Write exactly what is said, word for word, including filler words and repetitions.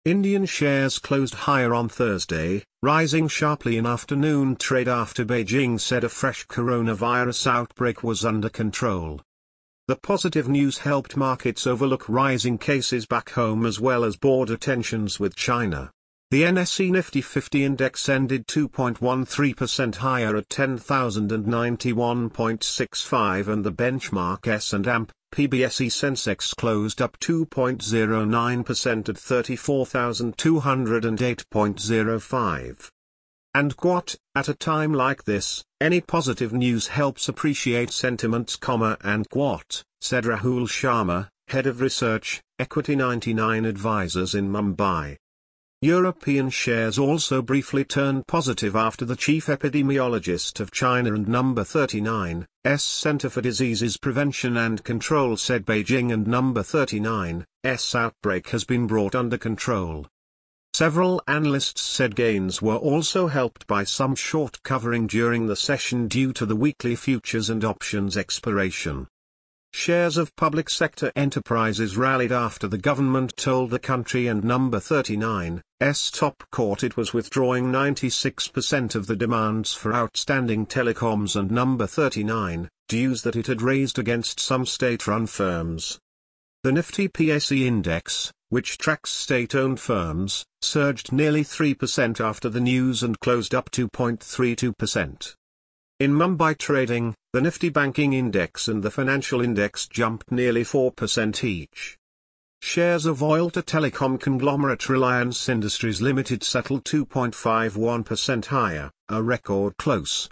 Indian shares closed higher on Thursday, rising sharply in afternoon trade after Beijing said a fresh coronavirus outbreak was under control. The positive news helped markets overlook rising cases back home as well as border tensions with China. The N S E Nifty fifty index ended two point one three percent higher at ten thousand ninety-one point six five and the benchmark S and P B S E Sensex closed up two point zero nine percent at thirty-four thousand two hundred eight point zero five. And what, at a time like this, any positive news helps appreciate sentiments, and what, said Rahul Sharma, head of research, Equity ninety-nine Advisors in Mumbai. European shares also briefly turned positive after the chief epidemiologist of China and number thirty-nine's Centre for Diseases Prevention and Control said Beijing and number thirty-nine's outbreak has been brought under control. Several analysts said gains were also helped by some short covering during the session due to the weekly futures and options expiration. Shares of public sector enterprises rallied after the government told the country and number thirty-nine's top court it was withdrawing ninety-six percent of the demands for outstanding telecoms and number thirty-nine's dues that it had raised against some state-run firms. The Nifty P S E index, which tracks state-owned firms, surged nearly three percent after the news and closed up two point three two percent. In Mumbai trading, the Nifty Banking Index and the Financial Index jumped nearly four percent each. Shares of oil to telecom conglomerate Reliance Industries Limited settled two point five one percent higher, a record close,